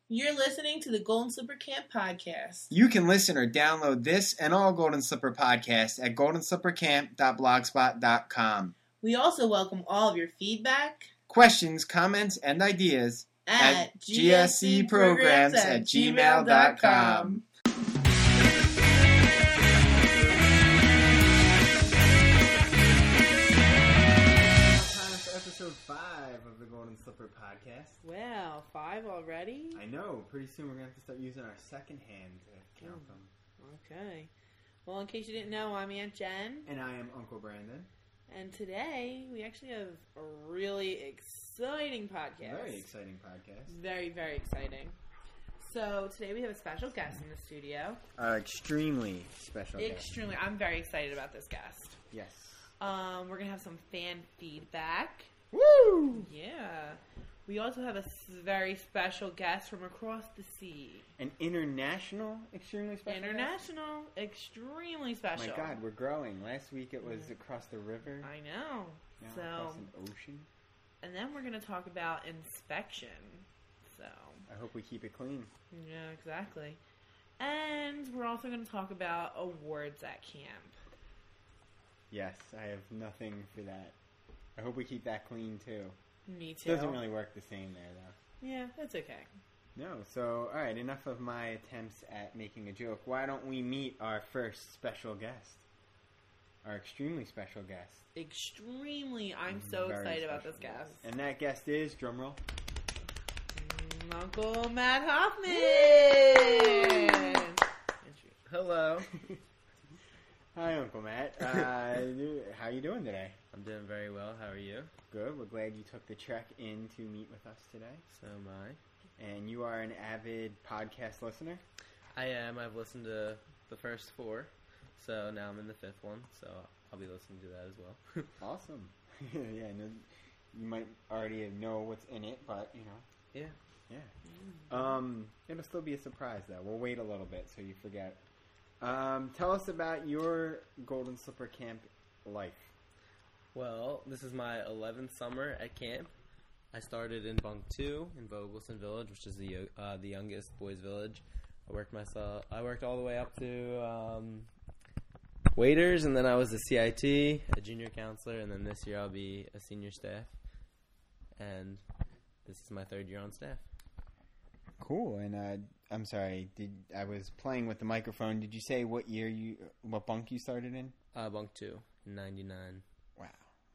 You're listening to the Golden Slipper Camp podcast. You can listen or download this and all Golden Slipper podcasts at goldenslippercamp.blogspot.com. We also welcome all of your feedback, questions, comments, and ideas at gscprograms@gmail.com. Episode 5 of the Golden Slipper podcast. Wow, 5 already? I know. Pretty soon we're going to have to start using our second hand to count them. Okay. Well, in case you didn't know, I'm Aunt Jen. And I am Uncle Brandon. And today, we actually have a really exciting podcast. Very exciting podcast. Very, very exciting. So, today we have a special guest in the studio. Extremely special guest. Extremely. I'm very excited about this guest. Yes. We're going to have some fan feedback. Woo! Yeah. We also have a very special guest from across the sea. An international, extremely special International, extremely special. My God, we're growing. Last week it was across the river. I know. Now So, across an ocean. and then we're going to talk about inspection. So, I hope we keep it clean. yeah, exactly. And we're also going to talk about awards at camp. Yes, I have nothing for that. I hope we keep that clean too. Me too. Doesn't really work the same there though. Yeah, that's okay. No, so alright, enough of my attempts at making a joke. Why don't we meet our first special guest? Our extremely special guest. Extremely. I'm so Very excited about special this guest. And that guest is, drumroll. Uncle Matt Hoffman! Hello. Hi, Uncle Matt. How you doing today? I'm doing very well. How are you? Good. We're glad you took the trek in to meet with us today. So am I. And you are an avid podcast listener? I am. I've listened to the first 4, so now I'm in the 5th one, so I'll be listening to that as well. Awesome. Yeah, no, you might already know what's in it, but, you know. Yeah. Yeah. It'll still be a surprise, though. We'll wait a little bit so you forget. Tell us about your Golden Slipper Camp life. Well, this is my 11th summer at camp. I started in Bunk 2 in Vogelston Village, which is the youngest boys' village. I worked all the way up to waiters, and then I was a CIT, a junior counselor, and then this year I'll be a senior staff. And this is my 3rd year on staff. Cool. And I'm sorry, I was playing with the microphone. Did you say what bunk you started in? Bunk 2 in 99. Wow.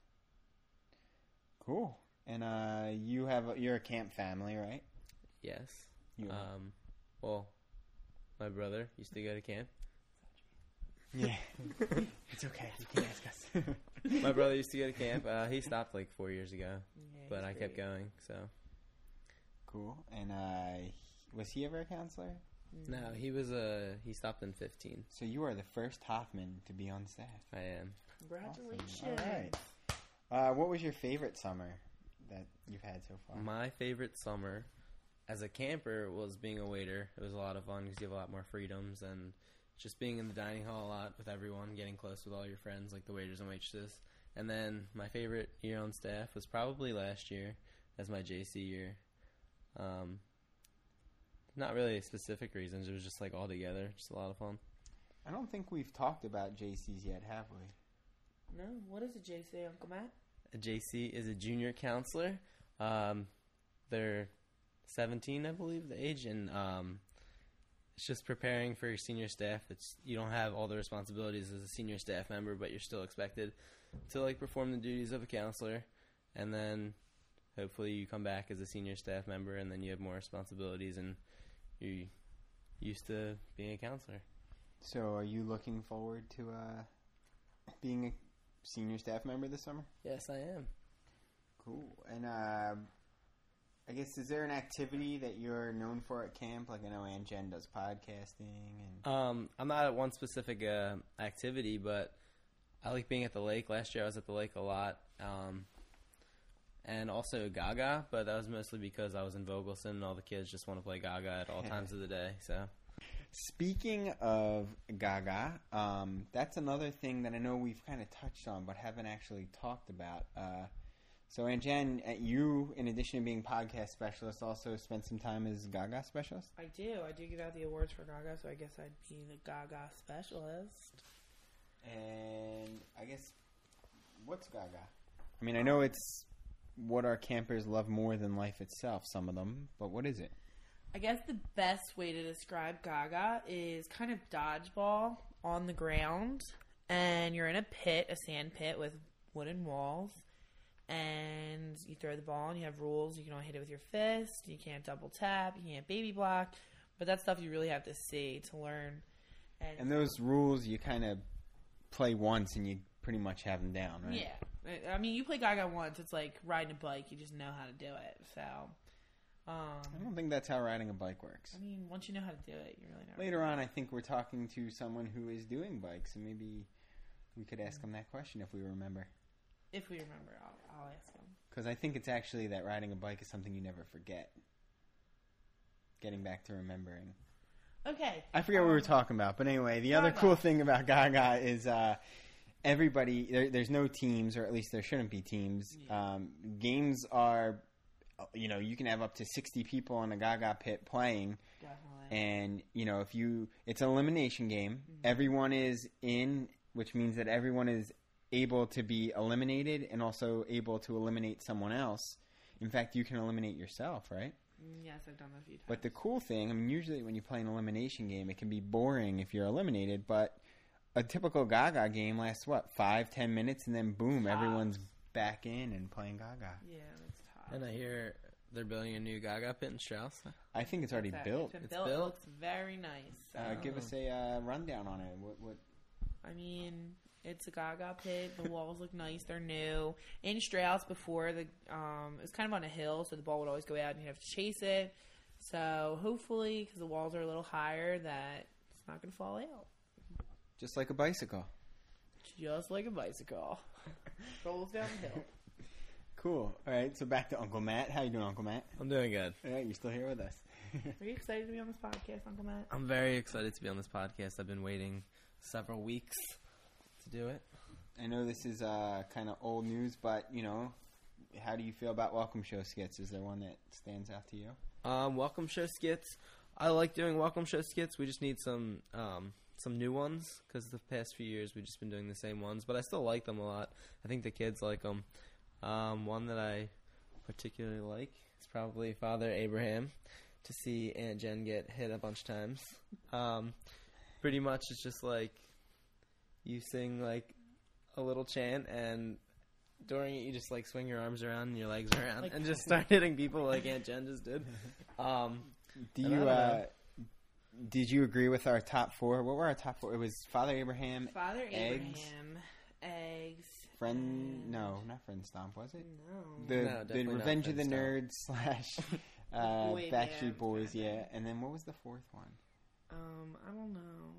Cool. And you're a camp family, right? Yes. You are. Well, my brother used to go to camp. Yeah. It's okay. You can ask us. My brother used to go to camp. He stopped like 4 years ago, Yeah, but I kept going. So Cool. And was he ever a counselor? no, he stopped in 15. So you are the first Hoffman to be on staff. I am. Congratulations. Awesome. All right. What was your favorite summer that you've had so far? My favorite summer as a camper was being a waiter. It was a lot of fun because you have a lot more freedoms and just being in the dining hall a lot with everyone, getting close with all your friends, like the waiters and waitresses. And then my favorite year on staff was probably last year as my JC year. Not really specific reasons. It was just like all together, just a lot of fun. I don't think we've talked about JCs yet, have we? No? What is a JC, Uncle Matt? A JC is a junior counselor. They're 17, I believe, the age, and it's just preparing for your senior staff. You don't have all the responsibilities as a senior staff member, but you're still expected to like perform the duties of a counselor, and then hopefully you come back as a senior staff member, and then you have more responsibilities, and you're used to being a counselor. So are you looking forward to being a senior staff member this summer? Yes, I am. Cool. And I guess, is there an activity that you're known for at camp? Like, I know Aunt Jen does podcasting. And I'm not at one specific activity, but I like being at the lake. Last year I was at the lake a lot. And also Gaga, but that was mostly because I was in Vogelston and all the kids just want to play Gaga at all times of the day. So, speaking of Gaga, that's another thing that I know we've kind of touched on but haven't actually talked about. So, Aunt Jen, you, in addition to being podcast specialist, also spent some time as Gaga specialist? I do. I do give out the awards for Gaga, so I guess I'd be the Gaga specialist. And I guess, what's Gaga? I mean, I know it's what our campers love more than life itself, some of them, but what is it? I guess the best way to describe Gaga is kind of dodgeball on the ground, and you're in a pit, a sand pit with wooden walls, and you throw the ball, and you have rules. You can only hit it with your fist. You can't double tap. You can't baby block. But that's stuff you really have to see to learn. And those rules, you kind of play once, and you pretty much have them down, right? Yeah. I mean, you play Gaga once. It's like riding a bike. You just know how to do it. So, I don't think that's how riding a bike works. I mean, once you know how to do it, you really know. Later on, I think we're talking to someone who is doing bikes, and maybe we could ask him that question if we remember. If we remember, I'll ask him. Because I think it's actually that riding a bike is something you never forget. Getting back to remembering. Okay. I forget what we were talking about, but anyway, the other cool thing about Gaga is everybody, there's no teams, or at least there shouldn't be teams. Yeah. Games are, you can have up to 60 people in a Gaga pit playing. Definitely. And, it's an elimination game. Mm-hmm. Everyone is in, which means that everyone is able to be eliminated and also able to eliminate someone else. In fact, you can eliminate yourself, right? Yes, I've done that a few times. But the cool thing, I mean, usually when you play an elimination game, it can be boring if you're eliminated, but a typical Gaga game lasts, 5-10 minutes, and then boom, everyone's back in and playing Gaga. Yeah, that's tough. And I hear they're building a new Gaga pit in Strauss. I think it's already built. It's built. It looks very nice. Give us a rundown on it. What? I mean, it's a Gaga pit. The walls look nice. They're new. In Strauss, before it was kind of on a hill, so the ball would always go out and you'd have to chase it. So hopefully, because the walls are a little higher, that it's not going to fall out. Just like a bicycle. Just like a bicycle. Rolls down the hill. Cool. All right, so back to Uncle Matt. How you doing, Uncle Matt? I'm doing good. All right, you're still here with us. Are you excited to be on this podcast, Uncle Matt? I'm very excited to be on this podcast. I've been waiting several weeks to do it. I know this is kind of old news, but, how do you feel about Welcome Show skits? Is there one that stands out to you? Welcome Show skits. I like doing Welcome Show skits. We just need some new ones because the past few years we've just been doing the same ones, but I still like them a lot. I think the kids like them. One that I particularly like is probably Father Abraham, to see Aunt Jen get hit a bunch of times. Pretty much it's just like you sing like a little chant, and during it you just like swing your arms around and your legs around and just start hitting people like Aunt Jen just did. Did you agree with our top four? What were our top four? It was Father Abraham, eggs, no, not Friend Stomp, was it? No. The Revenge of the Nerds / Backstreet Boys, band. yeah. And then what was the fourth one? I don't know.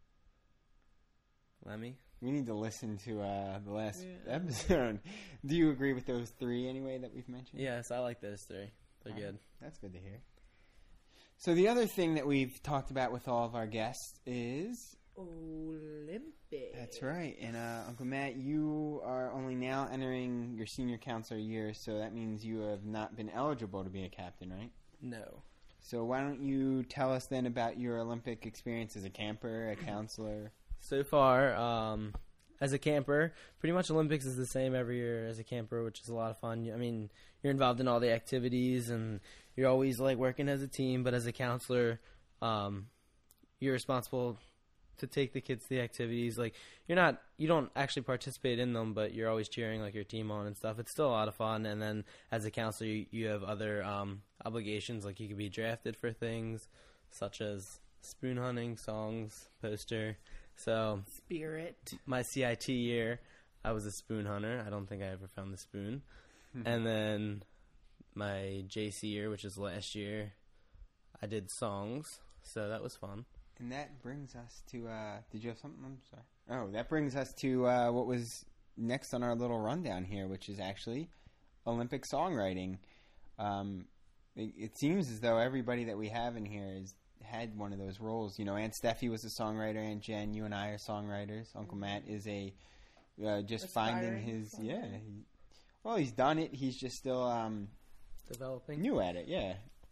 Lemmy? We need to listen to the last episode. Do you agree with those three anyway that we've mentioned? Yes, I like those three. They're good. That's good to hear. So the other thing that we've talked about with all of our guests is Olympics. That's right. And Uncle Matt, you are only now entering your senior counselor year, so that means you have not been eligible to be a captain, right? No. So why don't you tell us then about your Olympic experience as a camper, a counselor? So far, as a camper, pretty much Olympics is the same every year as a camper, which is a lot of fun. I mean, you're involved in all the activities, and you're always like working as a team. But as a counselor, you're responsible to take the kids to the activities. Like you don't actually participate in them, but you're always cheering like your team on and stuff. It's still a lot of fun. And then as a counselor, you have other obligations. Like you could be drafted for things such as spoon hunting, songs, poster. So Spirit. My CIT year, I was a spoon hunter. I don't think I ever found the spoon. And then my JC year, which is last year, I did songs. So that was fun. And that brings us to, did you have something? I'm sorry. Oh, that brings us to what was next on our little rundown here, which is actually Olympic songwriting. It seems as though everybody that we have in here has had one of those roles. You know, Aunt Steffi was a songwriter, Aunt Jen, you and I are songwriters. Uncle Matt is just finding his, Well, he's done it. He's just still Developing. new at it. Yeah.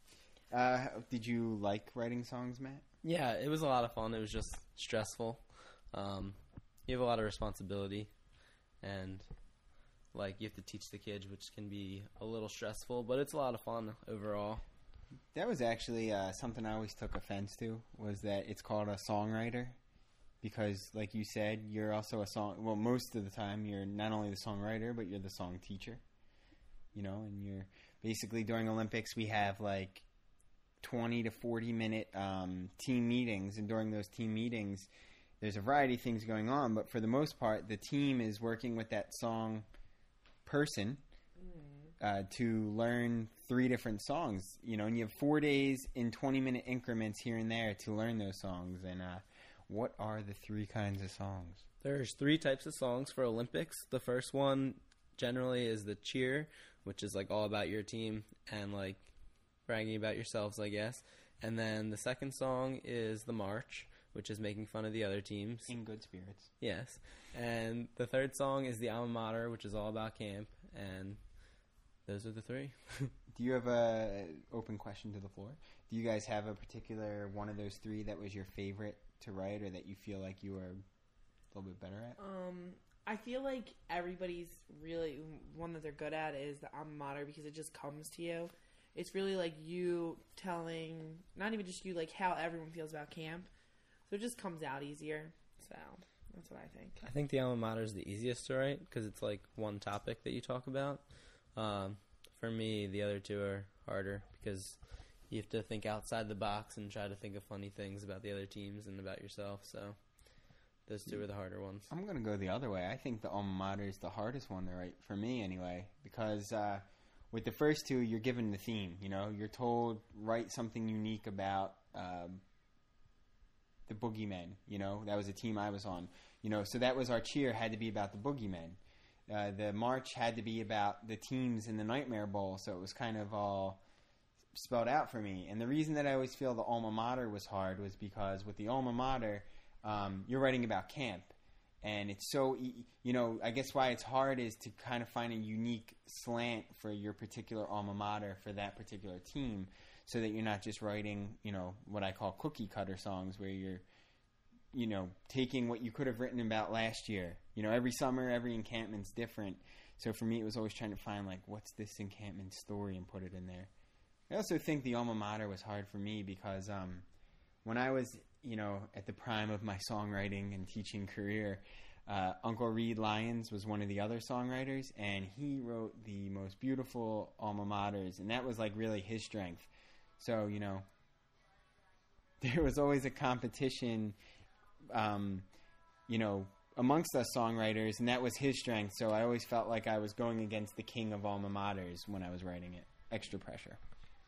Did you like writing songs, Matt? Yeah, it was a lot of fun. It was just stressful. You have a lot of responsibility, and like you have to teach the kids, which can be a little stressful, but it's a lot of fun overall. That was actually something I always took offense to, was that it's called a songwriter. Because, like you said, you're also a song... Well, most of the time, you're not only the songwriter, but you're the song teacher. You know, and you're... Basically, during Olympics, we have, like, 20 to 40-minute team meetings. And during those team meetings, there's a variety of things going on. But for the most part, the team is working with that song person to learn 3 different songs. You know, and you have 4 days in 20-minute increments here and there to learn those songs. And what are the 3 kinds of songs? There's 3 types of songs for Olympics. The first one generally is the cheer, which is like all about your team and like bragging about yourselves, I guess. And then the second song is the march, which is making fun of the other teams. In good spirits. Yes. And the third song is the alma mater, which is all about camp. And those are the 3. Do you have a open question to the floor? Do you guys have a particular one of those 3 that was your favorite to write, or that you feel like you were a little bit better at? I feel like everybody's really one that they're good at is the alma mater, because it just comes to you. It's really like you telling, not even just you, like how everyone feels about camp. So it just comes out easier. So that's what I think. I think the alma mater is the easiest to write because it's like one topic that you talk about. For me, the other 2 are harder because you have to think outside the box and try to think of funny things about the other teams and about yourself. So those 2 are the harder ones. I'm going to go the other way. I think the alma mater is the hardest one to write, for me anyway, because with the first 2, you're given the theme. You know, you're told, write something unique about the boogeymen. You know, that was a team I was on. You know, so that was our cheer, had to be about the boogeymen. The march had to be about the teams in the Nightmare Bowl, so it was kind of all spelled out for me. And the reason that I always feel the alma mater was hard was because with the alma mater, you're writing about camp. And it's so, you know, I guess why it's hard is to kind of find a unique slant for your particular alma mater for that particular team, so that you're not just writing, you know, what I call cookie cutter songs, where you're, you know, taking what you could have written about last year. You know, every summer, every encampment's different. So for me, it was always trying to find, like, what's this encampment story and put it in there. I also think the alma mater was hard for me because when I was, you know, at the prime of my songwriting and teaching career, Uncle Reed Lyons was one of the other songwriters, and he wrote the most beautiful alma maters, and that was, like, really his strength. So, you know, there was always a competition, you know, amongst us songwriters, and that was his strength. So I always felt like I was going against the king of alma maters when I was writing it. Extra pressure.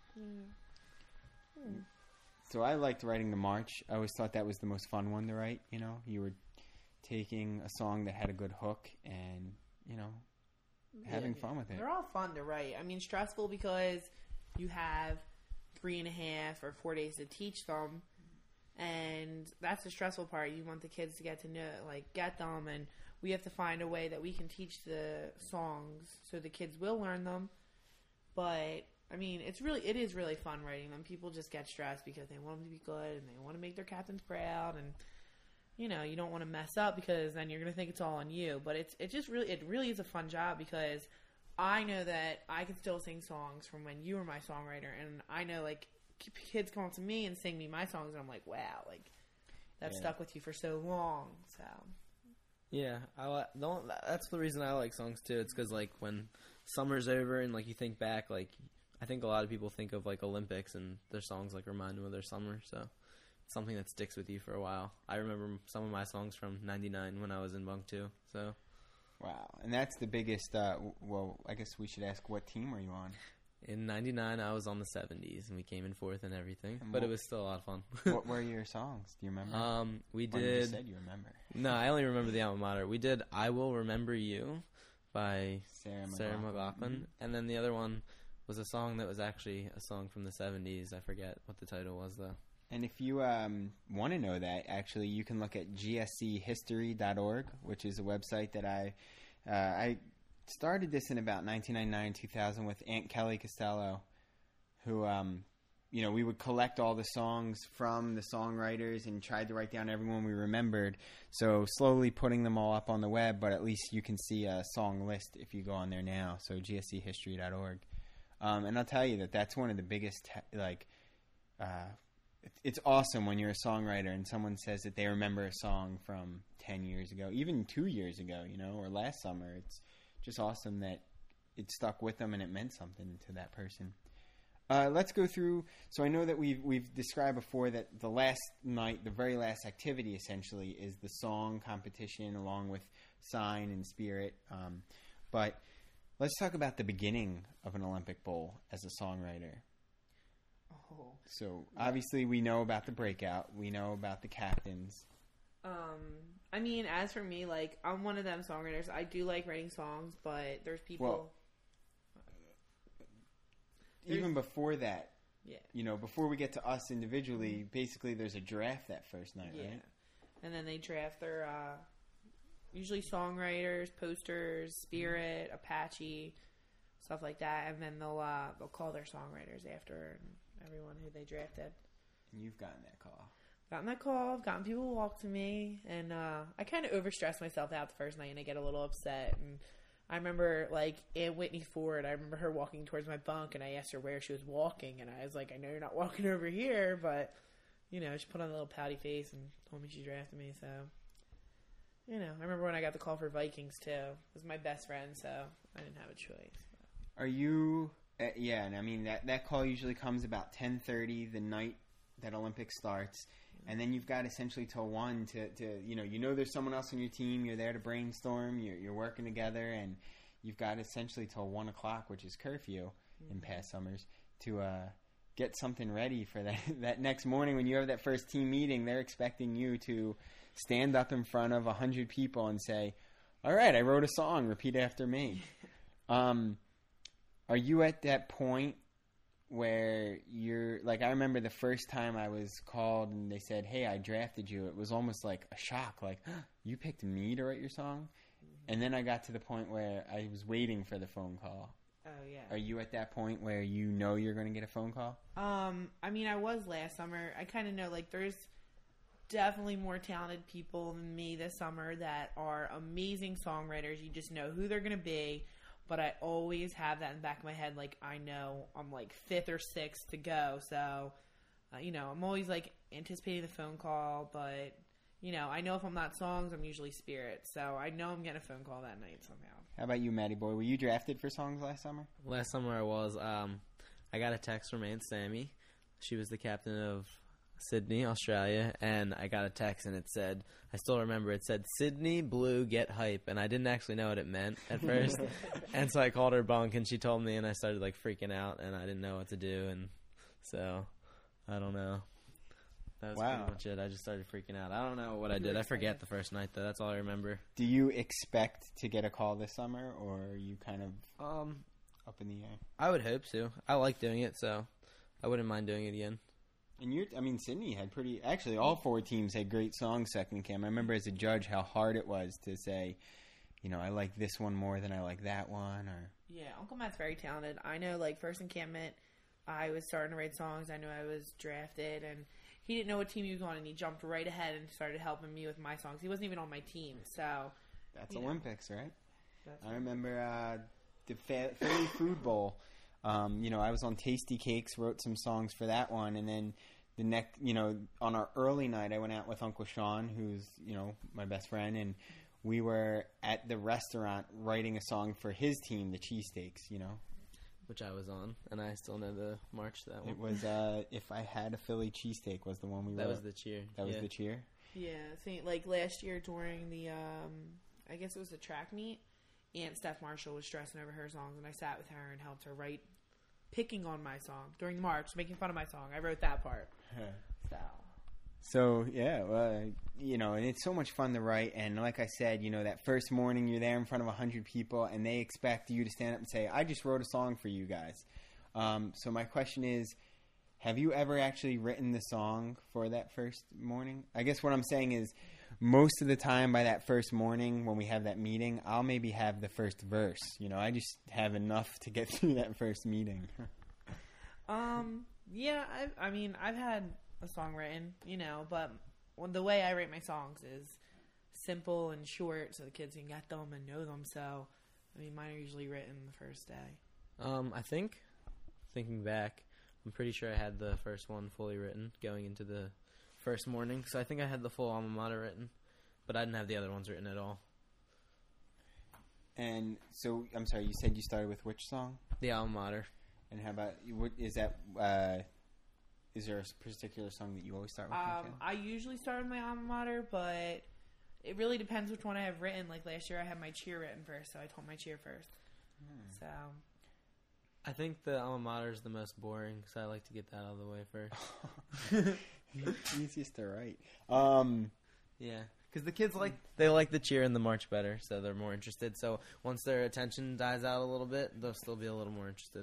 So I liked writing the march. I always thought that was the most fun one to write. You know, you were taking a song that had a good hook and, you know, having fun with it. They're all fun to write. I mean, stressful because you have 3.5 or 4 days to teach them. And that's the stressful part. You want the kids to get to know, like, get them, and we have to find a way that we can teach the songs so the kids will learn them. But I mean, it is really fun writing them. People just get stressed because they want them to be good and they want to make their captains proud, and you know, you don't want to mess up because then you're going to think it's all on you. But it really is a fun job because I know that I can still sing songs from when you were my songwriter, and I know, like, kids come up to me and sing me my songs, and I'm like, wow, like, that stuck with you for so long. So yeah, that's the reason I like songs too. It's because, like, when summer's over and, like, you think back, like, I think a lot of people think of, like, Olympics and their songs, like, remind them of their summer. So it's something that sticks with you for a while. I remember some of my songs from '99 when I was in Bunk 2. So wow, and that's the biggest. Well, I guess we should ask, what team were you on? In '99, I was on the 70s, and we came in 4th and everything. But it was still a lot of fun. What were your songs? Do you remember? We Or did. You just said you remember. No, I only remember the alma mater. We did "I Will Remember You" by Sarah McLachlan, Mm-hmm. and then the other one was a song that was actually a song from the 70s. I forget what the title was though. And if you want to know that, actually, you can look at gschistory.org, which is a website that I started this in about 1999, 2000 with Aunt Kelly Costello, who, we would collect all the songs from the songwriters and tried to write down everyone we remembered. So slowly putting them all up on the web, but at least you can see a song list if you go on there now. So gschehistory.org. And I'll tell you that's one of the biggest, it's awesome when you're a songwriter and someone says that they remember a song from 10 years ago, even 2 years ago, or last summer. It's just awesome that it stuck with them and it meant something to that person. Let's go through. So I know that we've described before that the last night, the very last activity essentially is the song competition along with Sign and Spirit. But let's talk about the beginning of an Olympic Bowl as a songwriter. Oh. So obviously we know about the breakout. We know about the captains. I mean, as for me, like, I'm one of them songwriters. I do like writing songs, but there's people... Well, even before that, yeah. Before we get to us individually, basically there's a draft that first night, right? And then they draft their, usually songwriters, posters, Spirit, Apache, stuff like that, and then they'll call their songwriters after and everyone who they drafted. And you've gotten that call. Gotten that call. I've gotten people to walk to me, and I kind of overstress myself out the first night, and I get a little upset. And I remember, like, Aunt Whitney Ford, I remember her walking towards my bunk, and I asked her where she was walking, and I was like, I know you're not walking over here, but, she put on a little pouty face and told me she drafted me, so, I remember when I got the call for Vikings, too. It was my best friend, so I didn't have a choice. Are you, and I mean, that call usually comes about 10:30 the night that Olympics starts, and then you've got essentially till 1 to there's someone else on your team, you're there to brainstorm, you're working together, and you've got essentially till 1 o'clock, which is curfew in past summers, to get something ready for that next morning when you have that first team meeting. They're expecting you to stand up in front of 100 people and say, all right, I wrote a song, repeat after me. Are you at that point where you're like, I remember the first time I was called and they said, hey, I drafted you. It was almost like a shock, like, you picked me to write your song? And then I got to the point where I was waiting for the phone call. Oh, yeah. Are you at that point where you're going to get a phone call? I mean, I was last summer. I kind of know, like, there's definitely more talented people than me this summer that are amazing songwriters. You just know who they're going to be. But I always have that in the back of my head. Like, I know I'm like 5th or 6th to go. So, I'm always like anticipating the phone call. But, I know if I'm not songs, I'm usually Spirit. So I know I'm getting a phone call that night somehow. How about you, Matty Boy? Were you drafted for songs last summer? Last summer I was. I got a text from Aunt Sammy. She was the captain of Sydney, Australia, and I got a text and it said, I still remember, it said, Sydney Blue get hype, and I didn't actually know what it meant at first. And so I called her bunk and she told me, and I started like freaking out and I didn't know what to do, and so I don't know. That was pretty much it. I just started freaking out. I don't know what I did. I forget the first night though. That's all I remember. Do you expect to get a call this summer, or are you kind of up in the air? I would hope so. I like doing it, so I wouldn't mind doing it again. And Sydney had actually all 4 teams had great songs second camp. I remember as a judge how hard it was to say, I like this one more than I like that one. Or yeah, Uncle Matt's very talented. I know, like, first encampment, I was starting to write songs. I knew I was drafted, and he didn't know what team he was on, and he jumped right ahead and started helping me with my songs. He wasn't even on my team, so... That's Olympics, right? I remember the Philly Food Bowl. I was on Tasty Cakes, wrote some songs for that one, and then the next, on our early night, I went out with Uncle Sean, who's, my best friend, and we were at the restaurant writing a song for his team, the Cheesesteaks, Which I was on, and I still know the march to that one. It was, If I Had a Philly Cheesesteak was the one we wrote. That was the cheer. That was the cheer? Yeah, like last year during the, I guess it was the track meet, Aunt Steph Marshall was stressing over her songs, and I sat with her and helped her write, picking on my song during the march, making fun of my song. I wrote that part. So, yeah, and it's so much fun to write, and like I said, that first morning you're there in front of 100 people, and they expect you to stand up and say, I just wrote a song for you guys. So my question is, have you ever actually written the song for that first morning? I guess what I'm saying is, most of the time by that first morning when we have that meeting, I'll maybe have the first verse. You know, I just have enough to get through that first meeting. Yeah, I mean, I've had a song written, you know, but the way I write my songs is simple and short so the kids can get them and know them. So, I mean, mine are usually written the first day. I think, thinking back, I'm pretty sure I had the first one fully written going into the first morning. So I think I had the full alma mater written, but I didn't have the other ones written at all. And so, I'm sorry, you said you started with which song? The alma mater. And how about, is there a particular song that you always start with? I usually start with my alma mater, but it really depends which one I have written. Like last year I had my cheer written first, so I told my cheer first. So I think the alma mater is the most boring, so I like to get that out of the way first. Easiest to write. Yeah, because the kids like the cheer and the march better, so they're more interested. So once their attention dies out a little bit, they'll still be a little more interested.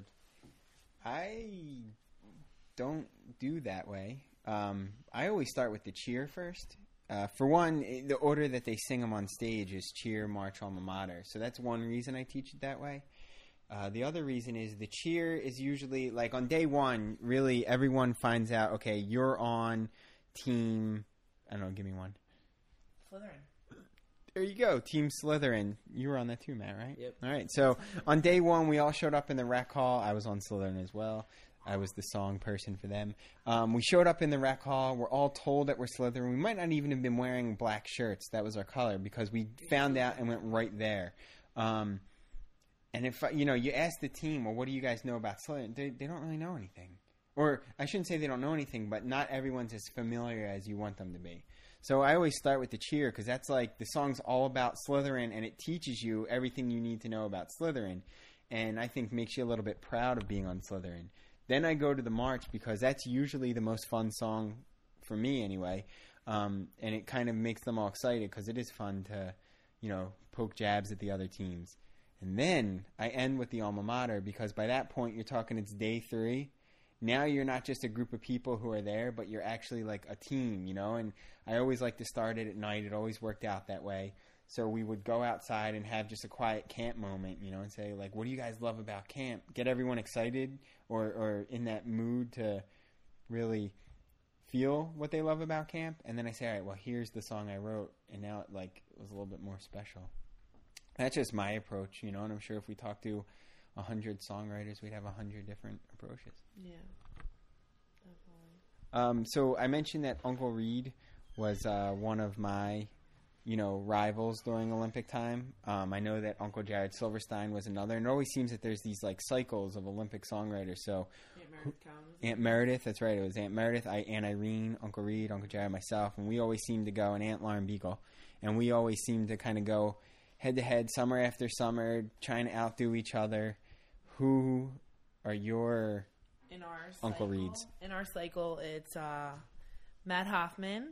I don't do that way. I always start with the cheer first. For one, the order that they sing them on stage is cheer, march, alma mater. So that's one reason I teach it that way. The other reason is the cheer is usually, like on day one, really everyone finds out, okay, you're on team, I don't know, give me one. Slytherin. There you go, Team Slytherin. You were on that too, Matt, right? Yep. All right, so on day one, we all showed up in the rec hall. I was on Slytherin as well. I was the song person for them. We showed up in the rec hall. We're all told that we're Slytherin. We might not even have been wearing black shirts. That was our color because we found out and went right there. And if, you ask the team, well, what do you guys know about Slytherin? They don't really know anything. Or I shouldn't say they don't know anything, but not everyone's as familiar as you want them to be. So I always start with the cheer because that's like the song's all about Slytherin and it teaches you everything you need to know about Slytherin. And I think makes you a little bit proud of being on Slytherin. Then I go to the march because that's usually the most fun song for me anyway. And it kind of makes them all excited because it is fun to, poke jabs at the other teams. And then I end with the alma mater because by that point you're talking it's day 3. Now you're not just a group of people who are there, but you're actually like a team, and I always like to start it at night. It always worked out that way. So we would go outside and have just a quiet camp moment, and say, like, what do you guys love about camp? Get everyone excited or in that mood to really feel what they love about camp. And then I say, all right, well, here's the song I wrote. And now it was a little bit more special. That's just my approach, and I'm sure if we talked to 100 songwriters, we'd have 100 different approaches. Yeah, definitely. So I mentioned that Uncle Reed was one of my, rivals during Olympic time. I know that Uncle Jared Silverstein was another, and it always seems that there's these cycles of Olympic songwriters. So Aunt Meredith, that's right. It was Aunt Meredith, Aunt Irene, Uncle Reed, Uncle Jared, myself, and we always seemed to go, and Aunt Lauren Beagle, and we always seemed to kind of go head to head, summer after summer, trying to outdo each other. Who are your Uncle Reeds? In our cycle, it's Matt Hoffman,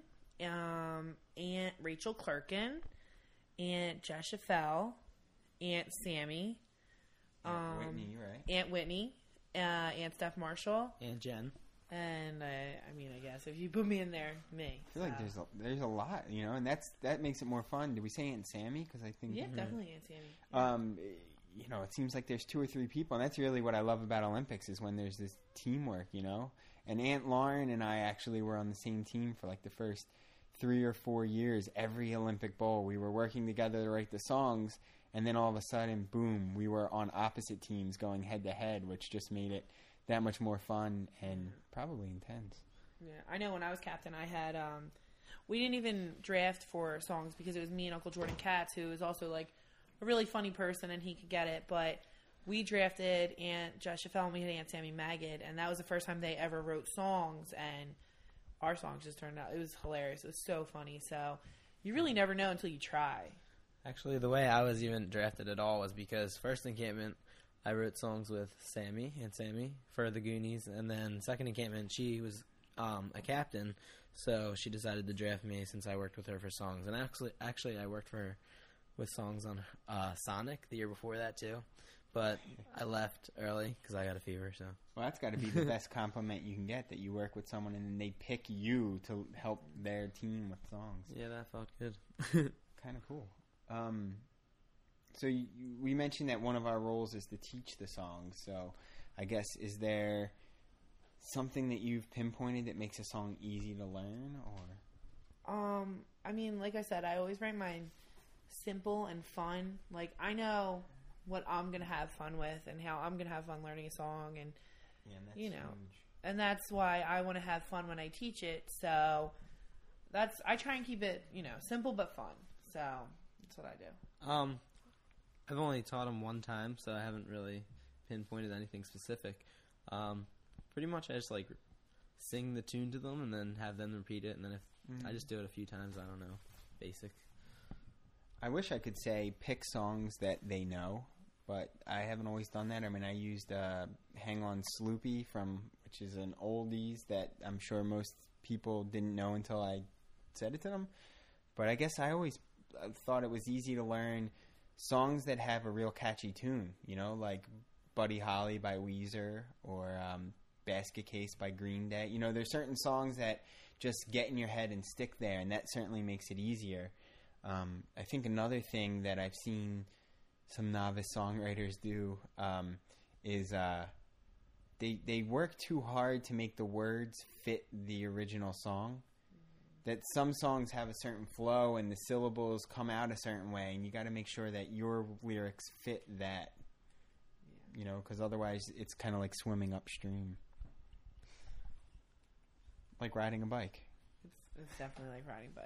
Aunt Rachel Clerkin, Aunt Jesha Fell, Aunt Sammy, Aunt Whitney, right? Aunt Whitney, Aunt Steph Marshall, Aunt Jen. And I guess if you put me in there, me. I feel like there's a lot, and that makes it more fun. Did we say Aunt Sammy? Because I think definitely Aunt Sammy. Yeah. It seems like there's 2 or 3 people, and that's really what I love about Olympics is when there's this teamwork, And Aunt Lauren and I actually were on the same team for the first 3 or 4 years. Every Olympic Bowl, we were working together to write the songs, and then all of a sudden, boom, we were on opposite teams going head to head, which just made it that much more fun and probably intense. Yeah, I know when I was captain, I had we didn't even draft for songs because it was me and Uncle Jordan Katz, who is also a really funny person and he could get it. But we drafted Aunt Jesha Fell and we had Aunt Sammy Magid, and that was the first time they ever wrote songs, and our songs just turned out. It was hilarious. It was so funny. So you really never know until you try. Actually, the way I was even drafted at all was because first encampment, I wrote songs with Aunt Sammy, for the Goonies, and then second encampment, she was a captain, so she decided to draft me since I worked with her for songs. And actually, I worked for her with songs on Sonic the year before that too. but I left early because I got a fever. So Well, that's got to be the best compliment you can get, that you work with someone and then they pick you to help their team with songs. yeah, that felt good. Kind of cool. So we mentioned that one of our roles is to teach the songs. So I guess, is there something that you've pinpointed that makes a song easy to learn? Or I mean, like I said, I always write mine simple and fun. Like, I know what I'm going to have fun with and how I'm going to have fun learning a song. And, yeah, and that's you know, huge. and that's why I want to have fun when I teach it. So I try and keep it, simple but fun. So that's what I do. I've only taught them one time, so I haven't really pinpointed anything specific. Pretty much I just like sing the tune to them and then have them repeat it, and then if I just do it a few times, I don't know, basic. I wish I could say pick songs that they know, but I haven't always done that. I mean, I used Hang On Sloopy which is an oldies that I'm sure most people didn't know until I said it to them. But I guess I always thought it was easy to learn songs that have a real catchy tune, like Buddy Holly by Weezer or Basket Case by Green Day. There's certain songs that just get in your head and stick there, and that certainly makes it easier. I think another thing that I've seen some novice songwriters do is they work too hard to make the words fit the original song. That some songs have a certain flow and the syllables come out a certain way, and you got to make sure that your lyrics fit that. Because otherwise it's kind of like swimming upstream, like riding a bike. It's definitely like riding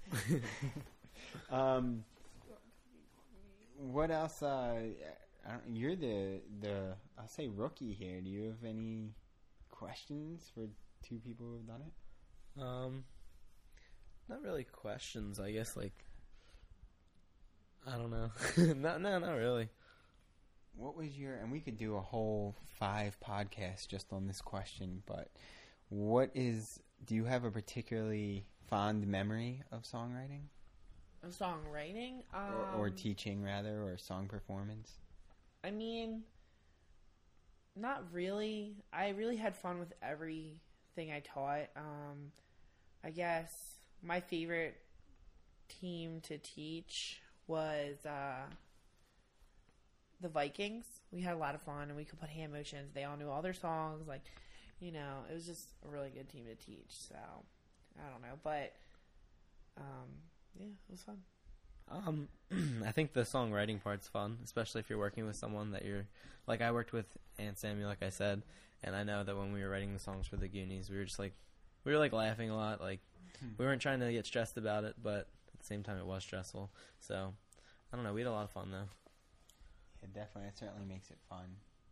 a bike. What else? You're the I'll say rookie here. Do you have any questions for two people who have done it? Not really questions. I guess I don't know. Not really. What was and we could do a whole 5 podcasts just on this question, but do you have a particularly fond memory of songwriting? Of songwriting? Or teaching, rather, or song performance? I mean, not really. I really had fun with everything I taught. I guess my favorite team to teach was the Vikings. We had a lot of fun, and we could put hand motions. They all knew all their songs. It was just a really good team to teach. So, I don't know. But, yeah, it was fun. I think the songwriting part's fun, especially if you're working with someone that you're... Like, I worked with Aunt Sammy, like I said, and I know that when we were writing the songs for the Goonies, we were laughing a lot. We weren't trying to get stressed about it, but at the same time, it was stressful. So, I don't know. We had a lot of fun, though. Yeah, definitely. It certainly makes it fun.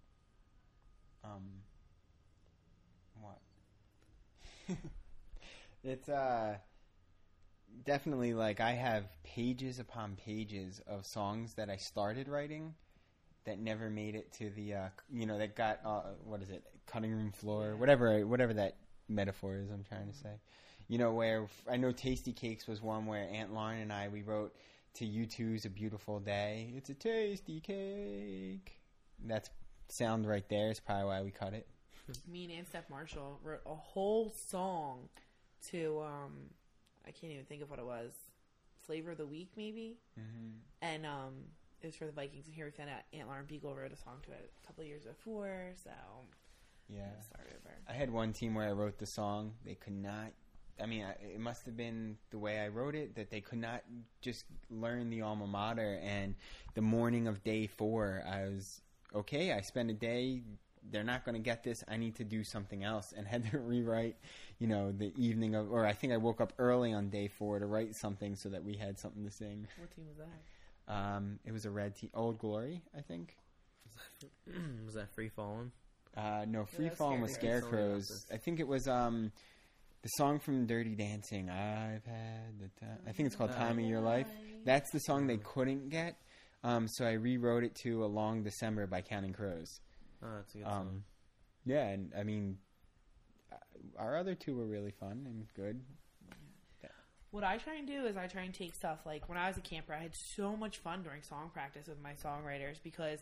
What? It's, definitely, I have pages upon pages of songs that I started writing that never made it to the, that got, cutting room floor, whatever that metaphor is I'm trying to say. Where I know Tasty Cakes was one where Aunt Lauren and we wrote to U2's A Beautiful Day. It's a tasty cake. That's sound right there. It's probably why we cut it. Me and Aunt Steph Marshall wrote a whole song to, I can't even think of what it was. Flavor of the Week, maybe? Mm-hmm. And it was for the Vikings. And here we found out Aunt Lauren Beagle wrote a song to it a couple of years before. So, yeah. Started over. I had one team where I wrote the song. They could not... it must have been the way I wrote it that they could not just learn the alma mater. And the morning of day 4, I was, okay, I spent a day... They're not going to get this. I need to do something else, and had to rewrite, the evening of, or I think I woke up early on day 4 to write something so that we had something to sing. What team was that? It was a red team, Old Glory, I think. Was that Free Fallin'? No, Free Fallin' was Scarecrows. I think it was the song from Dirty Dancing. I've had the time. I think it's called Time of Your Life. That's the song they couldn't get. So I rewrote it to A Long December by Counting Crows. Oh, that's a good song. Yeah, and our other 2 were really fun and good. Yeah. What I try and do is I try and take stuff when I was a camper, I had so much fun during song practice with my songwriters because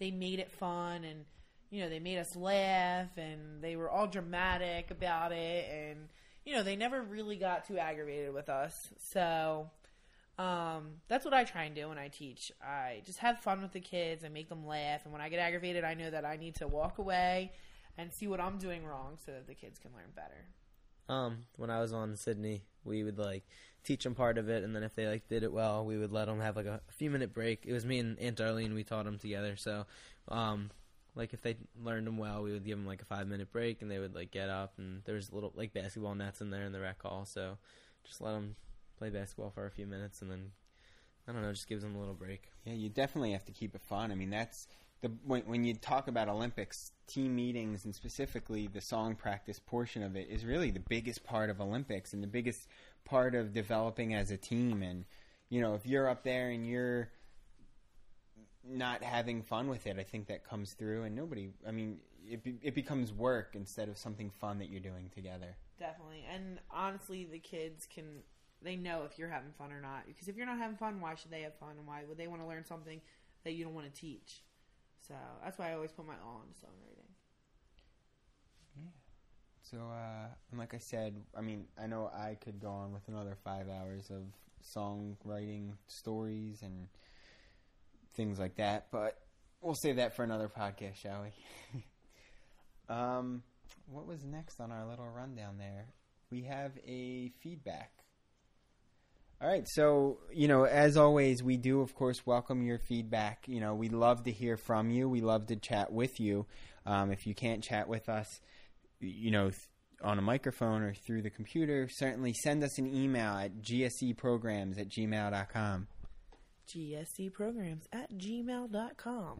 they made it fun, and they made us laugh, and they were all dramatic about it, and they never really got too aggravated with us. So that's what I try and do when I teach. I just have fun with the kids and make them laugh, and when I get aggravated, I know that I need to walk away and see what I'm doing wrong so that the kids can learn better. When I was on Sydney, we would teach them part of it, and then if they did it well, we would let them have a few minute break. It was me and Aunt Darlene, we taught them together. So, if they learned them well, we would give them a 5-minute break, and they would get up, and there's little basketball nets in there in the rec hall. So, just let them play basketball for a few minutes, and then I don't know, just gives them a little break. Yeah, you definitely have to keep it fun. I mean, that's when you talk about Olympics, team meetings, and specifically the song practice portion of it is really the biggest part of Olympics and the biggest part of developing as a team. And, if you're up there and you're not having fun with it, I think that comes through. And it becomes work instead of something fun that you're doing together. Definitely. And honestly, the kids they know if you're having fun or not. Because if you're not having fun, why should they have fun? And why would they want to learn something that you don't want to teach? So that's why I always put my all into songwriting. Yeah. So, and like I said, I know I could go on with another 5 hours of songwriting stories and things like that, but we'll save that for another podcast, shall we? What was next on our little rundown there? We have a feedback. All right, so, as always, we do, of course, welcome your feedback. We love to hear from you. We love to chat with you. If you can't chat with us, on a microphone or through the computer, certainly send us an email at gscprograms@gmail.com. gscprograms@gmail.com.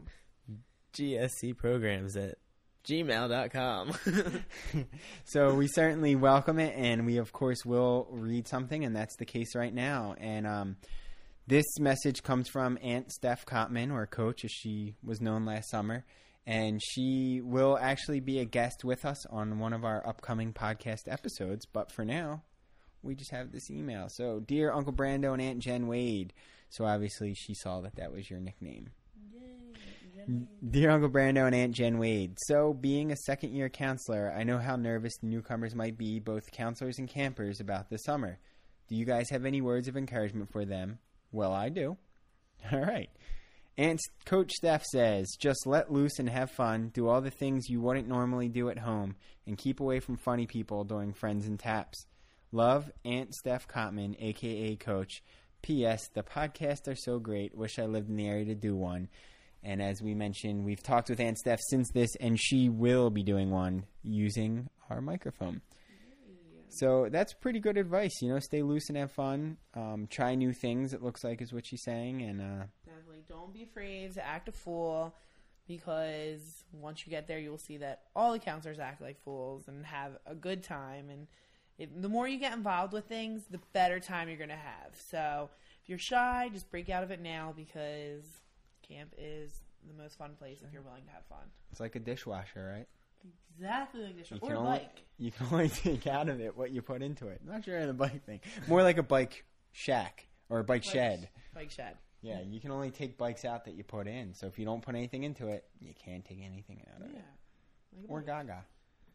gscprograms@gmail.com. So we certainly welcome it, and we, of course, will read something, and that's the case right now. And this message comes from Aunt Steph Kottman, or Coach, as she was known last summer, and she will actually be a guest with us on one of our upcoming podcast episodes. But for now, we just have this email. So, dear Uncle Brando and Aunt Jen Wade. So obviously she saw that was your nickname. Dear Uncle Brando and Aunt Jen Wade, so being a second-year counselor, I know how nervous the newcomers might be, both counselors and campers, about the summer. Do you guys have any words of encouragement for them? Well, I do. All right. And Coach Steph says, just let loose and have fun, do all the things you wouldn't normally do at home, and keep away from funny people during Friends and Taps. Love, Aunt Steph Kottman, a.k.a. Coach. P.S. The podcasts are so great. Wish I lived in the area to do one. And as we mentioned, we've talked with Aunt Steph since this, and she will be doing one using our microphone. So that's pretty good advice. Stay loose and have fun. Try new things, it looks like, is what she's saying. And definitely don't be afraid to act a fool, because once you get there, you'll see that all the counselors act like fools and have a good time. And the more you get involved with things, the better time you're going to have. So if you're shy, just break out of it now, because camp is the most fun place if you're willing to have fun. It's like a dishwasher, right? Exactly like a dishwasher. Or a bike. You can only take out of it what you put into it. I'm not sure on the bike thing. More like a bike shack or a bike shed. Bike shed. Yeah, you can only take bikes out that you put in. So if you don't put anything into it, you can't take anything out of it. Like or Gaga.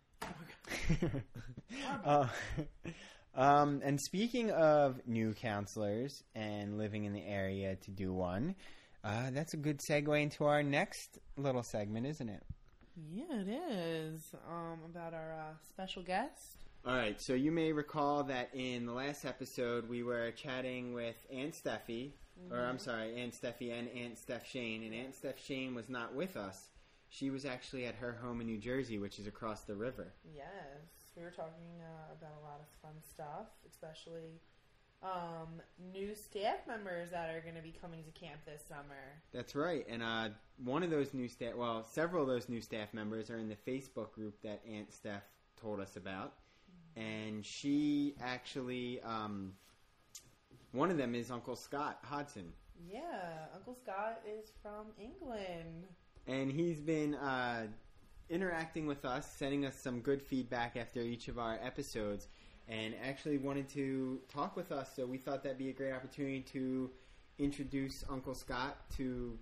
And speaking of new counselors and living in the area to do one, that's a good segue into our next little segment, isn't it? Yeah, it is. About our special guest. All right, so you may recall that in the last episode we were chatting with Aunt Steffi, Aunt Steffi and Aunt Steph Shane, and Aunt Steph Shane was not with us. She was actually at her home in New Jersey, which is across the river. Yes, we were talking about a lot of fun stuff, especially new staff members that are going to be coming to camp this summer. That's right, and several of those new staff members are in the Facebook group that Aunt Steph told us about, and she actually, one of them is Uncle Scott Hodson. Yeah, Uncle Scott is from England. And he's been interacting with us, sending us some good feedback after each of our episodes, and actually wanted to talk with us. So we thought that'd be a great opportunity to introduce Uncle Scott to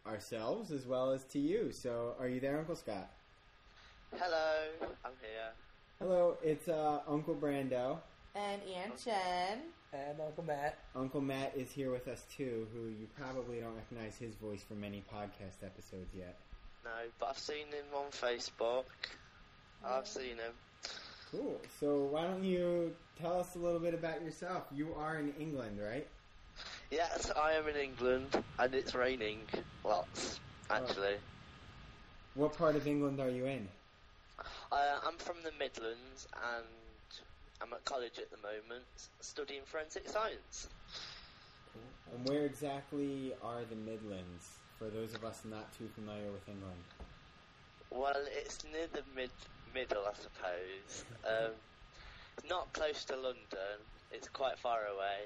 ourselves as well as to you. So, are you there, Uncle Scott? Hello, I'm here. Hello, it's Uncle Brando. And Aunt Jen. And Uncle Matt. Uncle Matt is here with us too, who you probably don't recognize his voice from many podcast episodes yet. No, but I've seen him on Facebook. I've seen him. Cool. So why don't you tell us a little bit about yourself? You are in England, right? Yes, I am in England, and it's raining lots, actually. What part of England are you in? I'm from the Midlands, and I'm at college at the moment, studying forensic science. Cool. And where exactly are the Midlands, for those of us not too familiar with England? Well, it's near the middle, I suppose. It's not close to London. It's quite far away.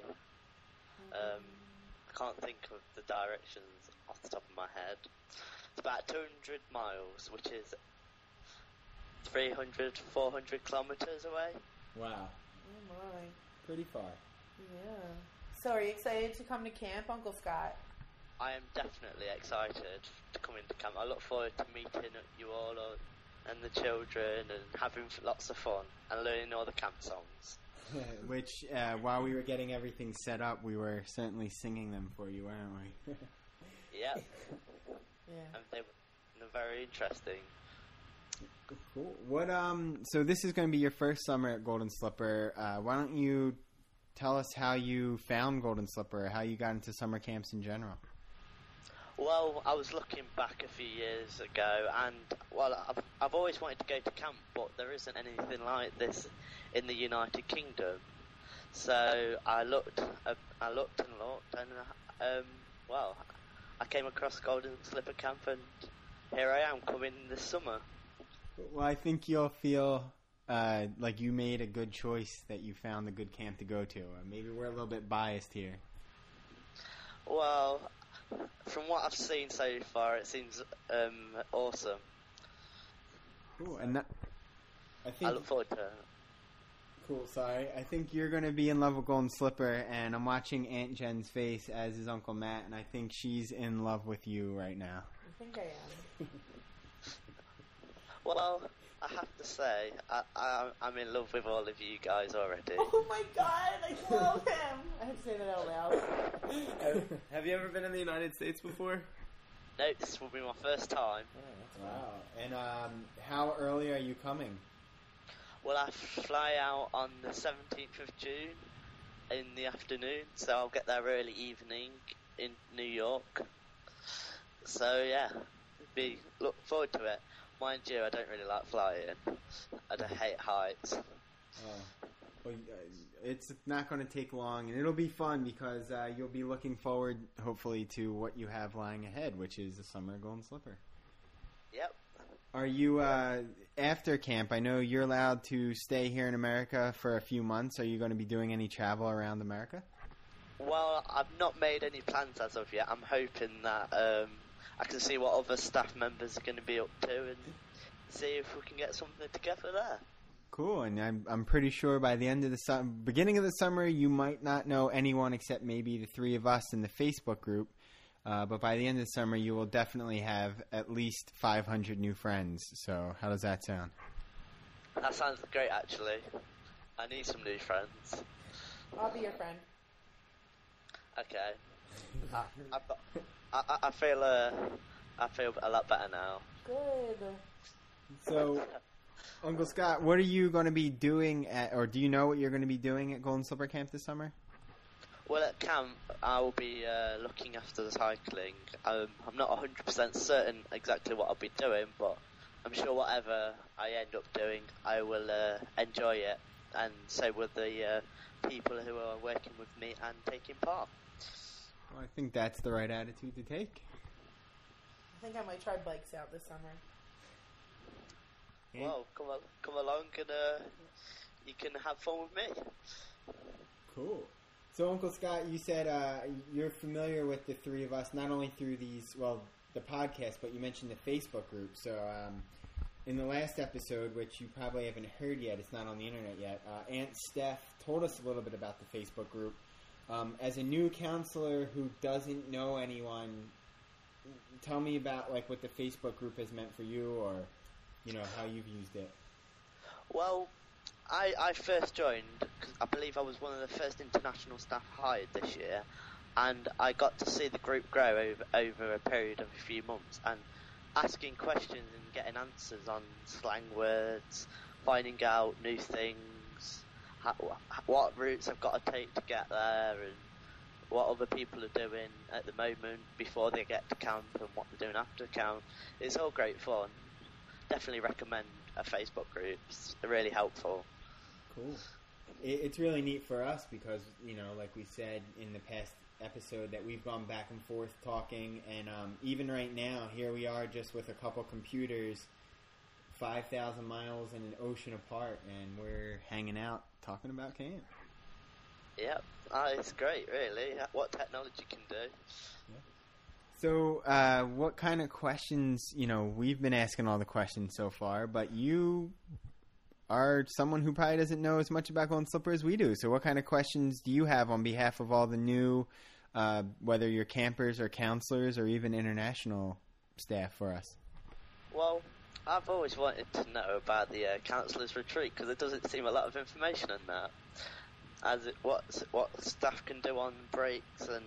I can't think of the directions off the top of my head. It's about 200 miles, which is 300, 400 kilometres away. Wow. Oh my. Pretty far. Yeah. So are you excited to come to camp, Uncle Scott? I am definitely excited to come into camp. I look forward to meeting you all and the children and having lots of fun and learning all the camp songs. Which, while we were getting everything set up, we were certainly singing them for you, weren't we? Yep. Yeah. And they're very interesting. Cool. What so this is going to be your first summer at Golden Slipper. Why don't you tell us how you found Golden Slipper, how you got into summer camps in general? Well, I was looking back a few years ago, and I've always wanted to go to camp, but there isn't anything like this in the United Kingdom. So I looked, and I came across Golden Slipper Camp, and here I am coming this summer. Well, I think you'll feel like you made a good choice, that you found a good camp to go to. Maybe we're a little bit biased here. Well, from what I've seen so far, it seems awesome. Cool, and I look forward to it. Cool, sorry. I think you're going to be in love with Golden Slipper, and I'm watching Aunt Jen's face, as is Uncle Matt, and I think she's in love with you right now. I think I am. Well, I have to say, I'm in love with all of you guys already. Oh my god, I love him! I have to say that out loud. Have you ever been in the United States before? No, this will be my first time. Wow. And how early are you coming? Well, I fly out on the 17th of June in the afternoon, so I'll get there early evening in New York. So, yeah, look forward to it. Mind you, I don't really like flying. I hate heights. Well, it's not going to take long, and it'll be fun because you'll be looking forward, hopefully, to what you have lying ahead, which is the summer Golden Slipper. Yep. Are you, after camp, I know you're allowed to stay here in America for a few months. Are you going to be doing any travel around America? Well, I've not made any plans as of yet. I'm hoping that I can see what other staff members are going to be up to and see if we can get something together there. Cool, and I'm pretty sure by the end of the beginning of the summer, you might not know anyone except maybe the three of us in the Facebook group. But by the end of the summer, you will definitely have at least 500 new friends. So how does that sound? That sounds great, actually. I need some new friends. I'll be your friend. Okay. I feel a lot better now. Good. So, Uncle Scott, what are you going to be doing or do you know what you're going to be doing at Golden Slipper Camp this summer? Well, at camp, I will be looking after the cycling. I'm not 100% certain exactly what I'll be doing, but I'm sure whatever I end up doing, I will enjoy it, and so will the people who are working with me and taking part. Well, I think that's the right attitude to take. I think I might try bikes out this summer. Well, come along and you can have fun with me. Cool. So, Uncle Scott, you said you're familiar with the three of us, not only through the podcast, but you mentioned the Facebook group. So, in the last episode, which you probably haven't heard yet, it's not on the internet yet, Aunt Steph told us a little bit about the Facebook group. As a new counselor who doesn't know anyone tell me about like what the Facebook group has meant for you, or how you've used it. Well, I first joined because I believe I was one of the first international staff hired this year, and I got to see the group grow over a period of a few months, and asking questions and getting answers on slang words, finding out new things, what routes I've got to take to get there, and what other people are doing at the moment before they get to camp and what they're doing after camp. It's all great fun. Definitely recommend a Facebook group. It's really helpful. Cool. It's really neat for us because, like we said in the past episode, that we've gone back and forth talking, and even right now, here we are just with a couple computers 5,000 miles and an ocean apart, and we're hanging out talking about camp. Yep, it's great, really, what technology can do. Yeah. So, what kind of questions, we've been asking all the questions so far, but you are someone who probably doesn't know as much about Golden Slipper as we do. So what kind of questions do you have on behalf of all the new, whether you're campers or counselors or even international staff for us? Well, I've always wanted to know about the counsellors retreat because there doesn't seem a lot of information on that. What staff can do on breaks and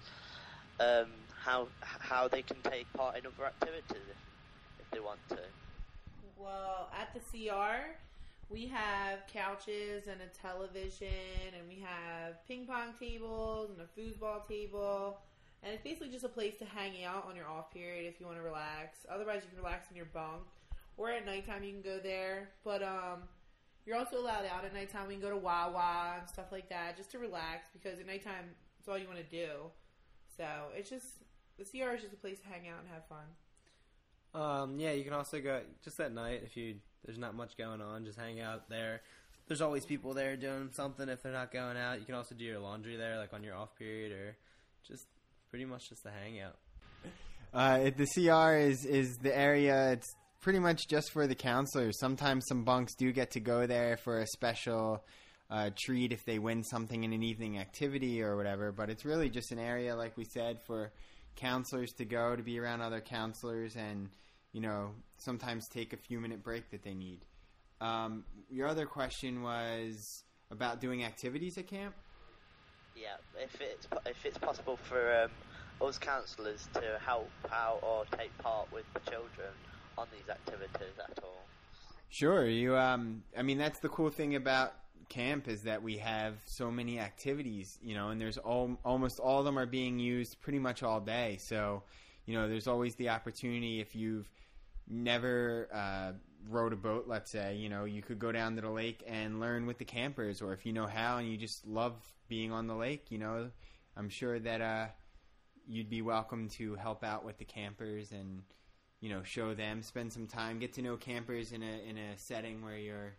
how they can take part in other activities if they want to. Well, at the CR, we have couches and a television, and we have ping pong tables and a foosball table, and it's basically just a place to hang out on your off period if you want to relax. Otherwise, you can relax in your bunk, or at nighttime you can go there. But you're also allowed out at nighttime. We can go to Wawa and stuff like that just to relax, because at nighttime it's all you want to do. So it's just, the CR is just a place to hang out and have fun. Yeah, you can also go just at night if there's not much going on, just hang out there. There's always people there doing something if they're not going out. You can also do your laundry there, like on your off period, or just pretty much just a hangout. The CR is the area. It's pretty much just for the counselors. Sometimes some bunks do get to go there for a special treat if they win something in an evening activity or whatever. But it's really just an area, like we said, for counselors to go to be around other counselors and, sometimes take a few-minute break that they need. Your other question was about doing activities at camp? Yeah, if it's possible for us counsellors to help out or take part with the children on these activities at all. Sure. That's the cool thing about camp is that we have so many activities, and there's almost all of them are being used pretty much all day. So, there's always the opportunity if you've never rowed a boat, let's say, you could go down to the lake and learn with the campers, or if you know how and you just love being on the lake, I'm sure that you'd be welcome to help out with the campers and, show them, spend some time, get to know campers in a setting where you're,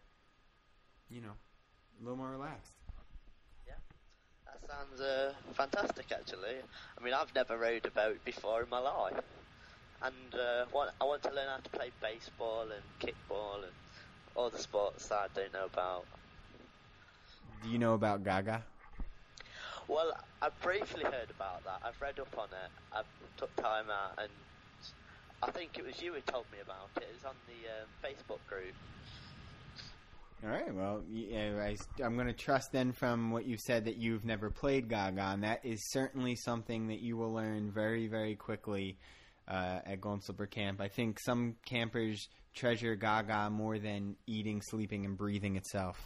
a little more relaxed. Yeah, that sounds fantastic, actually. I've never rowed a boat before in my life, and I want to learn how to play baseball and kickball and all the sports that I don't know about. Do you know about Gaga? Well, I briefly heard about that. I've read up on it. I took time out, and I think it was you who told me about it. It was on the Facebook group. All right, well, I'm going to trust then from what you said that you've never played Gaga, and that is certainly something that you will learn very, very quickly at Golden Slipper Camp. I think some campers treasure Gaga more than eating, sleeping, and breathing itself.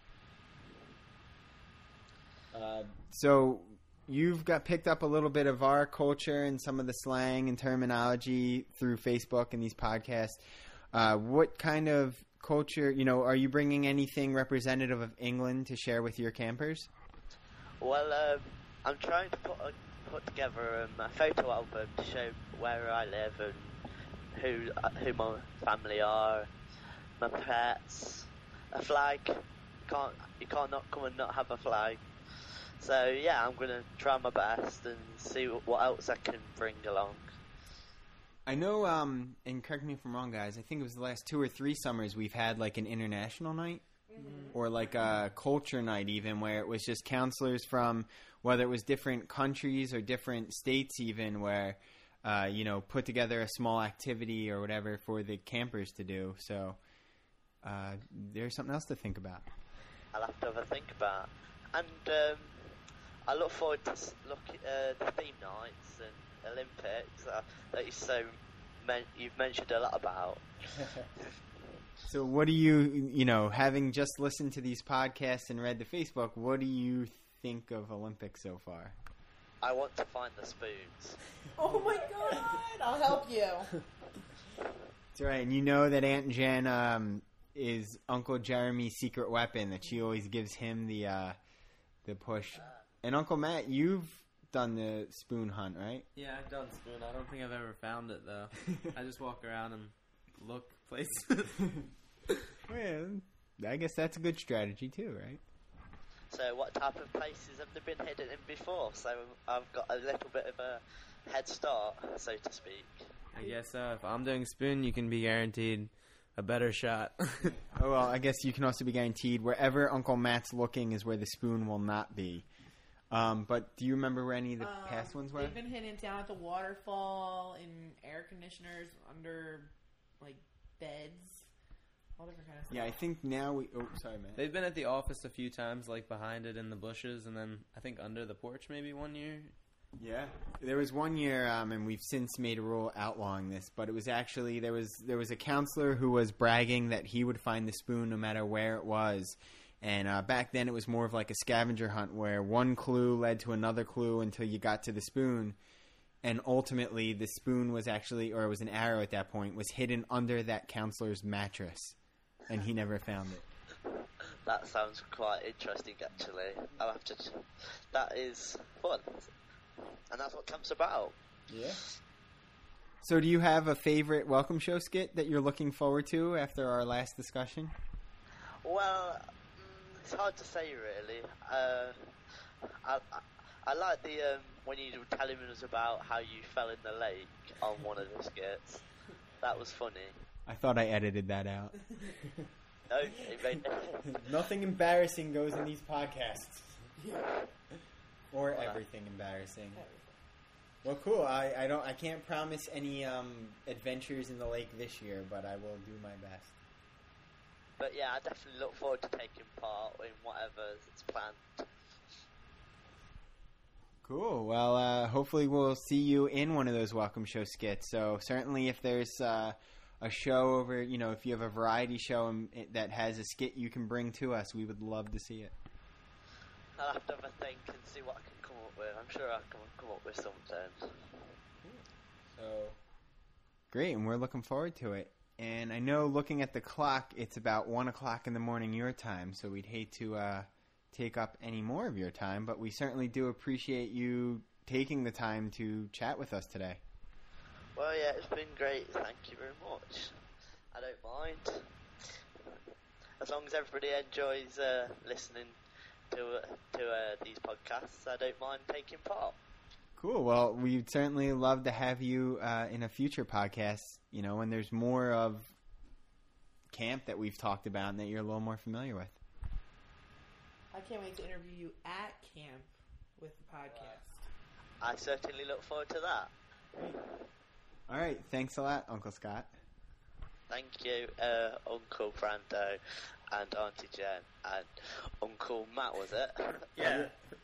So you've picked up a little bit of our culture and some of the slang and terminology through Facebook and these podcasts. What kind of culture, are you bringing anything representative of England to share with your campers? Well, I'm trying to put together a photo album to show where I live and who my family are, my pets, a flag. You can't not come and not have a flag. So yeah, I'm going to try my best and see what else I can bring along. I know, and correct me if I'm wrong, guys, I think it was the last 2 or 3 summers we've had like an international night, or like a culture night even, where it was just counselors from, whether it was different countries or different states even, where put together a small activity or whatever for the campers to do. So there's something else to think about. I'll have to have a think about. And I look forward to the theme nights and Olympics that you've mentioned a lot about. So what do you, having just listened to these podcasts and read the Facebook, what do you think of Olympics so far? I want to find the spoons. Oh my God! I'll help you. That's right. And you know that Aunt Jen is Uncle Jeremy's secret weapon, that she always gives him the push. And Uncle Matt, you've done the spoon hunt, right? Yeah, I've done spoon. I don't think I've ever found it, though. I just walk around and look places. Well, I guess that's a good strategy too, right? So what type of places have they been hidden in before? So I've got a little bit of a head start, so to speak. I guess so. If I'm doing spoon, you can be guaranteed a better shot. Oh, well, I guess you can also be guaranteed wherever Uncle Matt's looking is where the spoon will not be. But do you remember where any of the past ones were? They've been hidden down at the waterfall, in air conditioners, under, beds, all different kind of stuff. Yeah, I think now we... Oh, sorry, Matt. They've been at the office a few times, behind it in the bushes, and then I think under the porch maybe one year. Yeah. There was one year, and we've since made a rule outlawing this, but it was actually... There was a counselor who was bragging that he would find the spoon no matter where it was. And back then it was more of like a scavenger hunt where one clue led to another clue until you got to the spoon. And ultimately the spoon was actually, or it was an arrow at that point, was hidden under that counselor's mattress. And he never found it. That sounds quite interesting, actually. I'll have to... That is fun. And that's what camp's about. Yeah. So do you have a favorite welcome show skit that you're looking forward to after our last discussion? Well... It's hard to say, really. I like the when you were telling us about how you fell in the lake on one of the skits. That was funny. I thought I edited that out. No, it made Nothing embarrassing goes in these podcasts. Or everything embarrassing. Well, cool. I can't promise any adventures in the lake this year, but I will do my best. But yeah, I definitely look forward to taking part in whatever is planned. Cool. Well, hopefully we'll see you in one of those welcome show skits. So certainly if there's a show over, if you have a variety show that has a skit you can bring to us, we would love to see it. I'll have to have a think and see what I can come up with. I'm sure I can come up with something. So great, and we're looking forward to it. And I know, looking at the clock, it's about 1 o'clock in the morning your time, so we'd hate to take up any more of your time, but we certainly do appreciate you taking the time to chat with us today. Well, yeah, it's been great. Thank you very much. I don't mind. As long as everybody enjoys listening to these podcasts, I don't mind taking part. Cool. Well, we'd certainly love to have you in a future podcast, when there's more of camp that we've talked about and that you're a little more familiar with. I can't wait to interview you at camp with the podcast. I certainly look forward to that. All right. Thanks a lot, Uncle Scott. Thank you, Uncle Brando and Auntie Jen and Uncle Matt, was it? Yeah.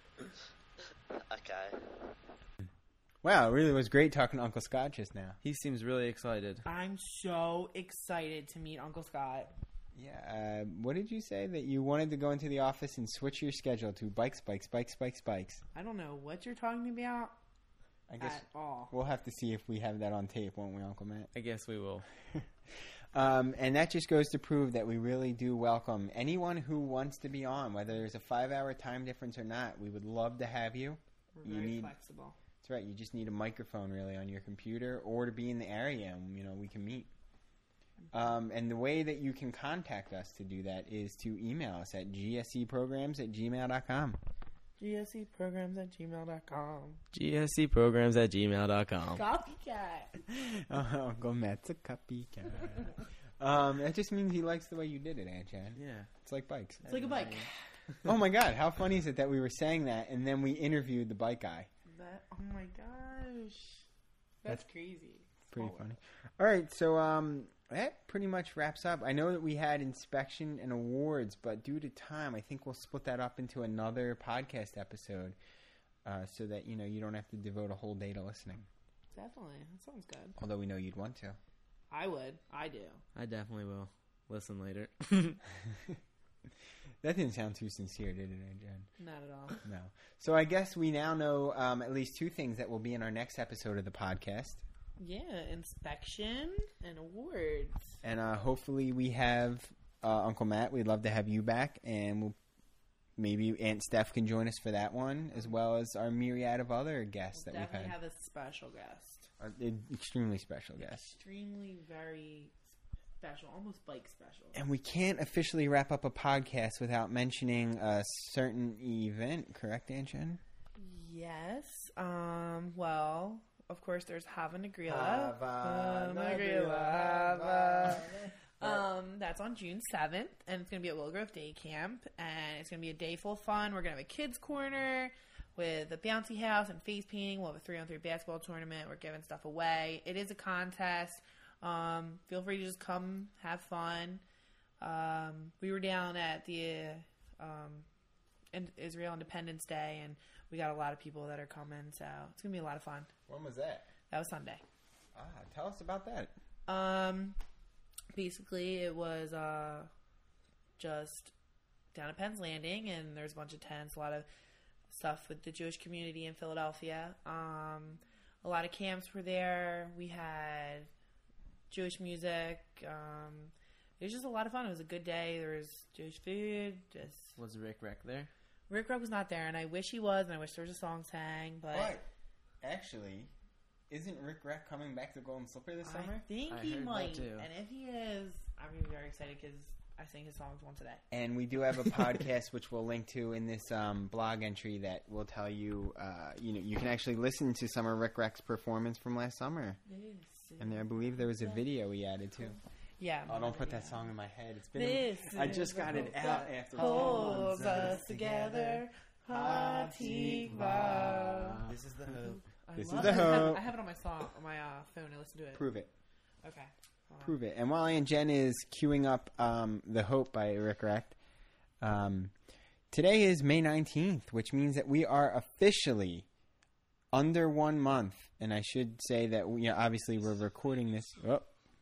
Okay. Wow, it really was great talking to Uncle Scott just now. He seems really excited. I'm so excited to meet Uncle Scott. Yeah, what did you say? That you wanted to go into the office and switch your schedule to bikes. I don't know what you're talking about I guess at all. we'll have to see if we have that on tape, won't we, Uncle Matt? I guess we will. And that just goes to prove that we really do welcome anyone who wants to be on, whether there's a 5-hour time difference or not. We would love to have you. We're very flexible. That's right. You just need a microphone, really, on your computer or to be in the area, and, we can meet. And the way that you can contact us to do that is to email us at gscprograms@gmail.com. gscprograms@gmail.com. gscprograms@gmail.com. Copycat. Uncle Matt's a copycat. That just means he likes the way you did it, Aunt Jen. Yeah. It's like bikes. It's like a bike. Oh, my God. How funny is it that we were saying that, and then we interviewed the bike guy? Oh, my gosh. That's crazy. Pretty Small funny. All right, so that pretty much wraps up. I know that we had inspection and awards, but due to time, I think we'll split that up into another podcast episode, so that you don't have to devote a whole day to listening. Definitely. That sounds good. Although we know you'd want to. I would. I do. I definitely will listen later. That didn't sound too sincere, did it, Jen? Not at all. No. So I guess we now know at least two things that will be in our next episode of the podcast. Yeah, inspection and awards. And hopefully we have Uncle Matt. We'd love to have you back, and maybe Aunt Steph can join us for that one, as well as our myriad of other guests that we've Definitely had. have a special guest. Extremely special guest. Extremely, very special. Almost bike special. And we can't officially wrap up a podcast without mentioning a certain event, correct, Aunt Jen? Yes. Well, of course, there's Hava Negrila. That's on June 7th, and it's going to be at Willow Grove Day Camp, and it's going to be a day full of fun. We're going to have a kids' corner with a bouncy house and face painting. We'll have a 3-on-3 basketball tournament. We're giving stuff away. It is a contest. Feel free to just come, have fun. We were down at the Israel Independence Day, and we got a lot of people that are coming, so it's going to be a lot of fun. When was that? That was Sunday. Tell us about that. Basically, it was just down at Penn's Landing, and there's a bunch of tents, a lot of stuff with the Jewish community in Philadelphia. A lot of camps were there. We had Jewish music. It was just a lot of fun. It was a good day. There was Jewish food. Was Rick Reck there? Rick Rock was not there, and I wish he was, and I wish there was a song sang, but actually, isn't Rick Reck coming back to Golden Slipper this summer? I think I he heard that might. too. And if he is, I'm going to be very excited because I sing his songs once a day. And we do have a podcast which we'll link to in this blog entry that will tell you, you can actually listen to some of Rick Reck's performance from last summer. And I believe there was a video he added too. Yeah. Oh, don't put that song in my head. It's been. This I just got it out after holds us together. Hatikva. This is the hope. This is love the it. hope. I have it on my phone. I listen to it. Prove it. Okay. Hold on. Prove it. And while Aunt Jen is queuing up The Hope by Rick Reck, today is May 19th, which means that we are officially under 1 month. And I should say that obviously we're recording this. Oh.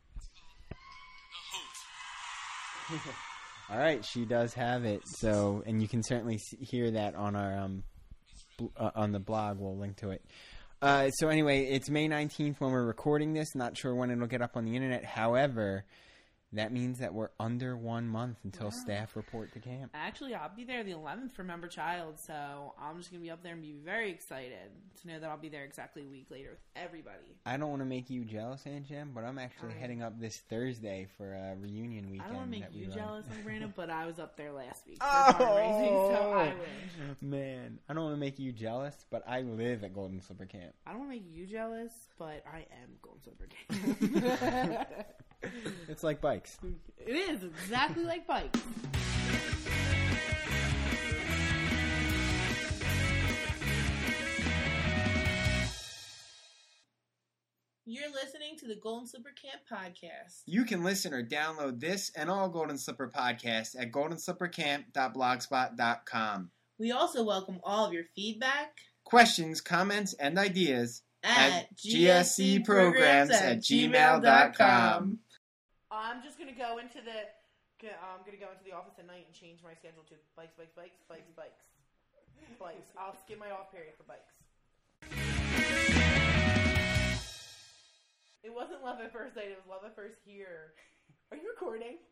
All right, she does have it. So, and you can certainly hear that on our on the blog. We'll link to it. So anyway, it's May 19th when we're recording this. Not sure when it'll get up on the internet. However, that means that we're under 1 month until staff report to camp. Actually, I'll be there the 11th for Member Child, so I'm just going to be up there and be very excited to know that I'll be there exactly a week later with everybody. I don't want to make you jealous, Aunt Jen, but I'm actually heading up this Thursday for a reunion weekend. I don't want to make that we you run. jealous, Brandon, but I was up there last week for Oh! fundraising, so I wish. Man, I don't want to make you jealous, but I live at Golden Slipper Camp. I don't want to make you jealous, but I am Golden Slipper Camp. It's like bikes. It is exactly like bikes. You're listening to the Golden Slipper Camp podcast. You can listen or download this and all Golden Slipper podcasts at goldenslippercamp.blogspot.com. We also welcome all of your feedback Questions, comments, and ideas at gscprograms@gmail.com. I'm just gonna go into the office at night and change my schedule to bikes. I'll skip my off period for bikes. It wasn't love at first sight. It was love at first here. Are you recording?